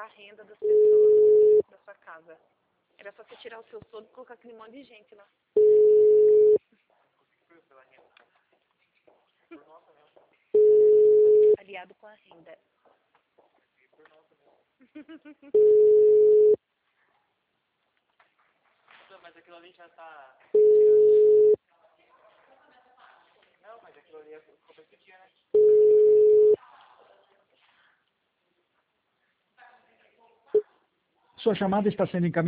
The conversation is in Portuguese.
a renda das pessoas da sua casa. Era só você tirar o seu soldo e colocar aquele monte de gente lá. Aliado com a renda. Mas aquilo ali já tá... Não, mas aquilo ali é começo do dia, né? Sua chamada está sendo encaminhada.